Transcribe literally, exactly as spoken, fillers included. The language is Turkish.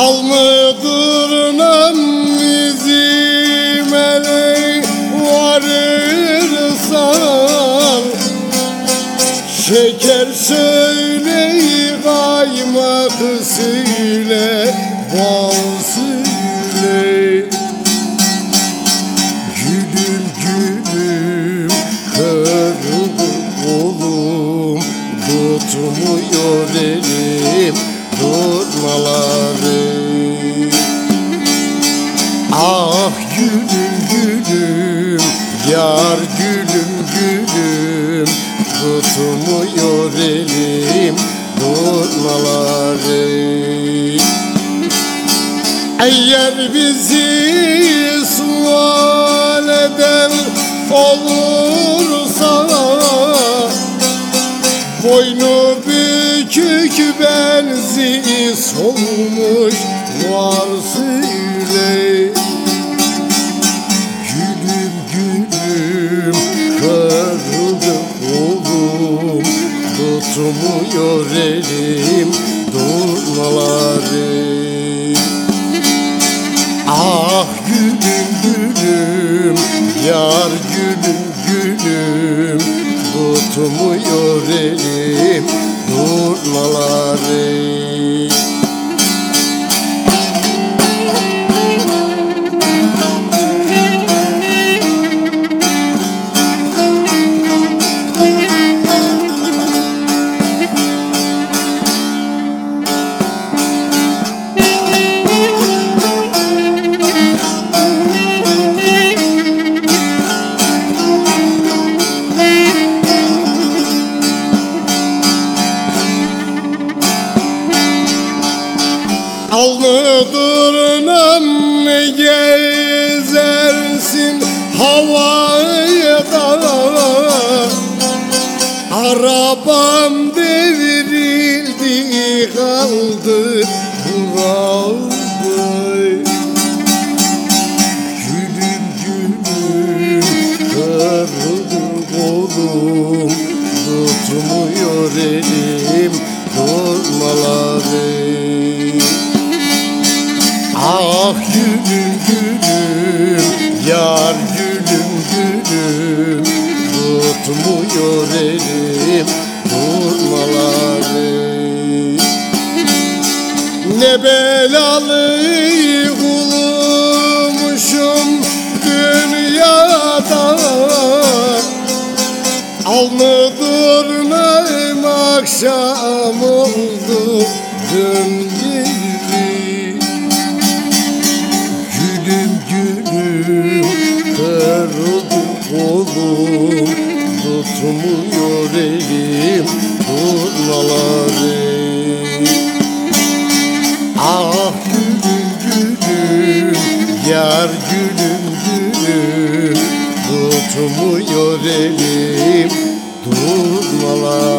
Alnı durnam bizim ele varırsan, şeker söyle, kaymak söyle, bal söyle. Gülüm gülüm kırıldı kolum, tutmuyor elim tutmaları. Ah gülüm gülüm, yar gülüm gülüm, tutmuyor elim tutmaları. Eğer bizi sual eden olursa, boynu bükük benzi solmuş var söyle. Gülüm gülüm kırıldı kolum, tutmuyor elim durmaları. Ah gülüm gülüm, yar gülüm gülüm, tutmuyor elim durmaları. Alnı durnam gezersin havada, arabam devrildi kaldı burada. Gülüm gülüm kırıldı kolum, tutmuyor elim durmaları. Ah gülüm gülüm, yar gülüm gülüm, tutmuyor elim durmaları. Ne belalı kulmuşum dünyada, alnı durnam akşam oldu dün gibi. Kırıldı kolum, tutmuyor elim durmaları. Ah gülüm gülüm, yar gülüm gülüm, tutmuyor elim durmaları.